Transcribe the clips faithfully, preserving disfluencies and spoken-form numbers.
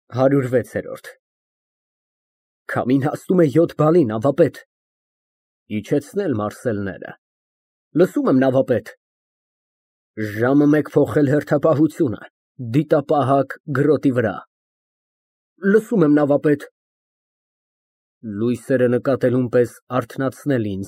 ՀԱՐՈՒՐՎԵՑԵՐՈՐԴ Քամին հասնում է յոթ բալին, նավապետ։ Իջեցնել մարսելները։ Լսում եմ, նավապետ։ Ժամը մեկ փոխել հերթապահությունը, դիտապահակ գրոտի վրա։ Լսում եմ, նավապետ։ Լույսերը նկատելուն պես արթնացնել ինձ։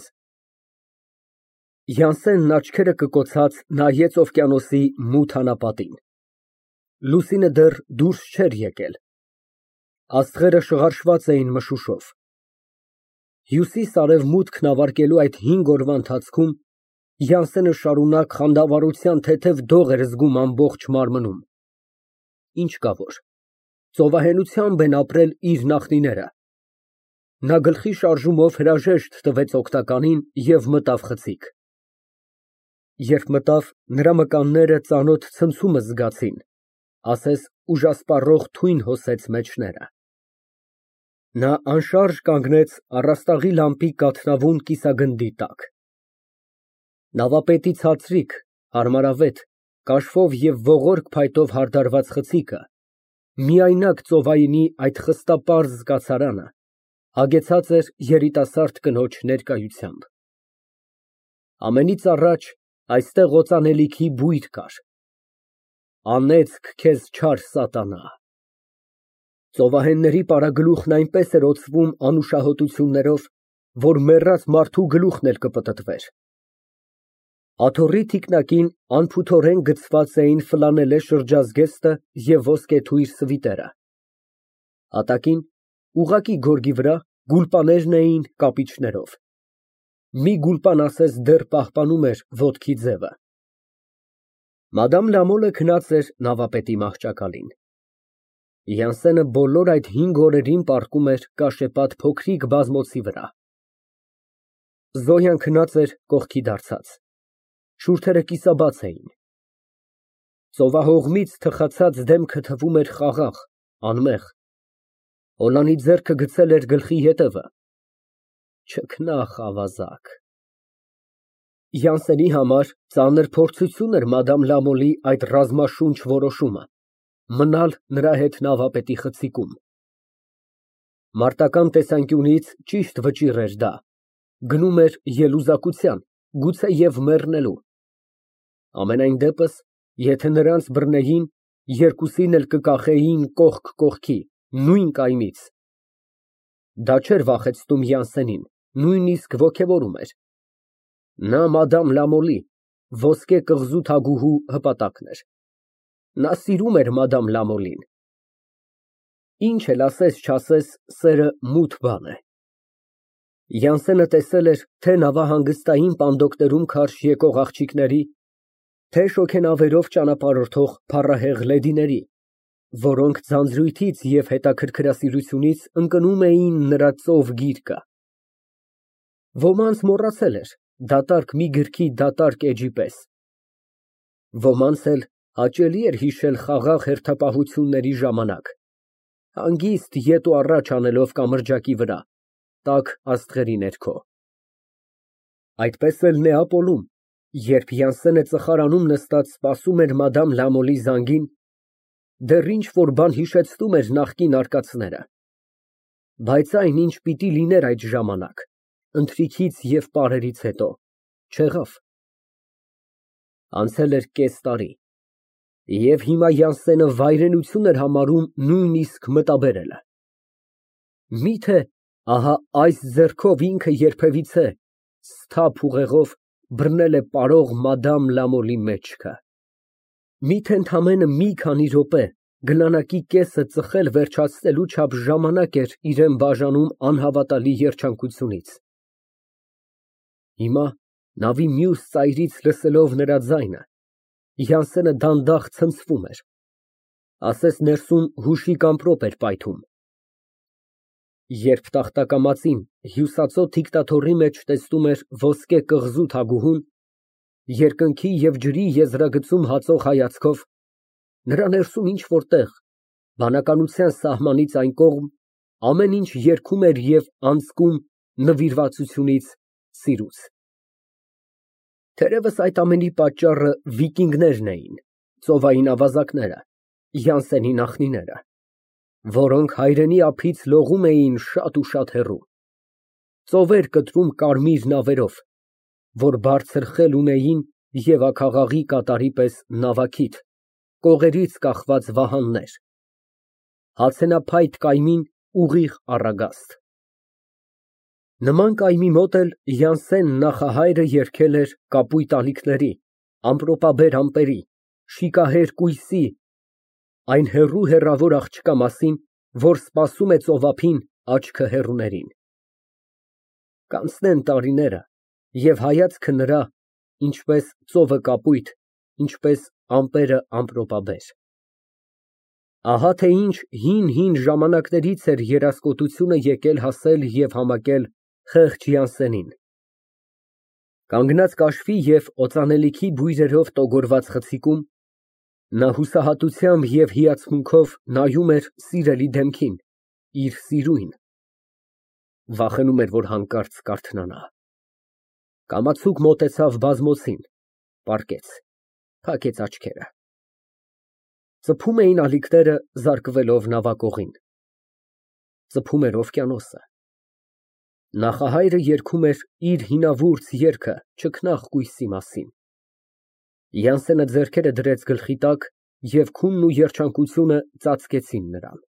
Յանսենն աչքերը կկոցած նայեց օվկիանոսի մութ անապատին։ Լուսինը դեռ դուրս չէր եկել։ Աստղերը շղարշված էին մշուշով։ Հյուսիս֊արևմուտքն ավարտելու այդ հինգ օրվա ընթացքում Յանսենը շարունակ խանդավառության թեթև դող էր զգում ամբողջ մարմնում։ Ինչ կա որ, ծովահենությամբ են ապրել իր նախնիները։ Նա գլխի շարժումով հրաժեշտ տվեց օգնականին և մտավ խցիկ։ Երբ մտավ, նրա մկանները ծանոթ ցնցումը զգացին, ասես ուժասպառող թույն հոսեց մեջները։ Նա անշարժ կանգնեց առաստաղի լամպի կաթնավուն կիսագնդի տակ։ Նավապետի ցածրիկ, հարմարավետ, կաշվով և ողորկ փայտով հարդարված խցիկը, միայնակ ծովայինի այդ խստապարզ կացարանը, հագեցած էր երիտասարդ կնոջ ներկայությամբ։ Ամենից առաջ այստեղ օծանելիքի բույր կար։ Անեծք քեզ, չար սատանա։ Ծովահենների պարագլուխն այնպես էր օծվում անուշահոտություններով, որ մեռած մարդու գլուխն էլ կպտտվեր։ Աթոռի թիկնակին անփութորեն գցված էին ֆլանելե շրջազգեստը և ոսկեթույր սվիտերը։ Հատակին, ուղղակի գորգի վրա, գուլպաներն էին կապիչներով։ Մի գուլպան ասես դեռ պահպանում էր ոտքի ձևը։ Մադամ Լամոլը քնած էր նավապետի մահճակալին։ Յանսենը բոլոր այդ հինգ օրերին պառկում էր կաշեպատ փոքրիկ բազմոցի վրա։ Զոյան քնած էր կողքի դարձած։ Շուրթերը կիսաբաց էին։ Ծովահողմից թխացած դեմքը թվում էր խաղաղ, անմեղ։ Օլանի ձեռքը գցել էր գլխի ետևը։ Չքնաղ ավազակ։ Յանսենի համար ծանր փորձություն էր մադամ Լամոլի այդ ռազմաշունչ որոշումը՝ մնալ նրա հետ նավապետի խցիկում։ Մարտական տեսանկյունից ճիշտ վճիռ էր դա, գնում էր ելուզակության, գուցե և մեռնելու։ Համենայն դեպս, եթե նրանց բռնեին, երկուսին էլ կկախեին կողք կողքի, նույն կայմից։ Դա չէր վախեցնում Յանսենին, նույնիսկ ոգևորում էր։ Նա մադամ Լամոլի, ոսկե կղզու թագուհու հպատակն էր։ Նա սիրում էր մադամ Լամոլին։ Ինչ էլ ասես֊չասես, սերը մութ բան է։ Յանսենը տեսել էր թե նավահանգստային պանդոկներում քարշ եկող աղջիկների, թե շոգենավերով ճանապարհորդող փառահեղ լեդիների, որոնք ձանձրույթից և հետաքրքրասիրությունից ընկնում էին նրա ծով գիրկը։ Ոմանց մոռացել էր, դատարկ մի գրքի դատարկ էջի պես։ Ոմանց էլ հաճելի էր հիշել խաղաղ հերթապահությունների ժամանակ, հանգիստ ետ ու առաջ անելով կամրջակի վրա, տաք աստղերի ներքո։ Այդպես էլ Նեապոլում, երբ Յանսենը ծխարանում նստած սպասում էր մադամ Լամոլի զանգին, դեռ ինչ֊որ բան հիշեցնում էր նախկին արկածները։ Բայց այն, ինչ պիտի լիներ այդ ժամանակ, ընթրիքից և պարերից հետո, չեղավ։ Անցել էր կես տարի, և հիմա Յանսենը վայրենություն էր համարում նույնիսկ մտաբերելը։ Մի՞թե ահա այս ձեռքով ինքը երբևիցե սթափ ուղեղով բռնել է պարող մադամ Լամոլի մեջքը։ Մի՞թե ընդամենը մի քանի րոպե, գլանակի կեսը ծխել վերջացնելու չափ ժամանակ էր իրան բաժանում անհավատալի երջանկությունից։ Հիմա, նավի մյուս ծայրից լսելով նրա ձայնը, Յանսենը դանդաղ ցնցվում էր, ասես ներսում հուշիկ ամպրոպ էր պայթում։ Երբ տախտակամածին հյուսածո դիկտաթորի մեջ տեսնում էր ոսկե կղզու թագուհուն, երկնքի և ջրի եզրագծում հացող հայացքով, նրա ներսում ինչ֊որ տեղ, բանականության սահմանից այն կողմ, ամեն ինչ երգում էր և անձկում նվիրվածությունից, սիրուց։ Թերևս այդ ամենի պատճառը վիկինգներն էին, ծովային ավազակները, Յանսենի նախնիները։ որոնք հայրենի ափից լողում էին շատ ու շատ հեռու, ծովեր կտրում կարմիր նավերով, որ բարձր խել ունեին և աքաղաղի կատարի պես նավակիթ, կողերից կախված վահաններ, հացենափայտ կայմին ուղիղ առագաստ։ Նման կայմի մոտ էլ նախահայրը երգել էր կապույտ ալիքների, ամպրոպաբեր ամպերի, շիկահեր կույսի, այն հեռու֊հեռավոր աղջկա մասին, որ սպասում է ծովափին աչքը հեռուներին։ Կանցնեն տարիները, և հայացքը նրա, ինչպես ծովը կապույտ, ինչպես ամպերը ամպրոպաբեր։ Ահա թե ինչ հին֊հին ժամանակներից էր երաժշտությունը եկել հասել և համակել խեղճ Յանսենին։ Կանգնած կաշվի և օծանելիքի բույրերով տոգորված խցիկում, նա հուսահատությամբ և հիացմունքով նայում էր սիրելի դեմքին, իր սիրուն, վախենում էր, որ հանկարծ կարթնանա։ Կամացուկ մոտեցավ բազմոցին, պառկեց, փակեց աչքերը։ Ծփում էին ալիքները զարկվելով նավակողին։ Ծփում էր օվկիանոսը։ Նախահայրը երգում էր իր հինավուրց երգը չքնաղ կույսի մասին։ Յանսենը ձեռքերը դրեց գլխի տակ և քունն ու երջանկությունը ծածկեցին նրան։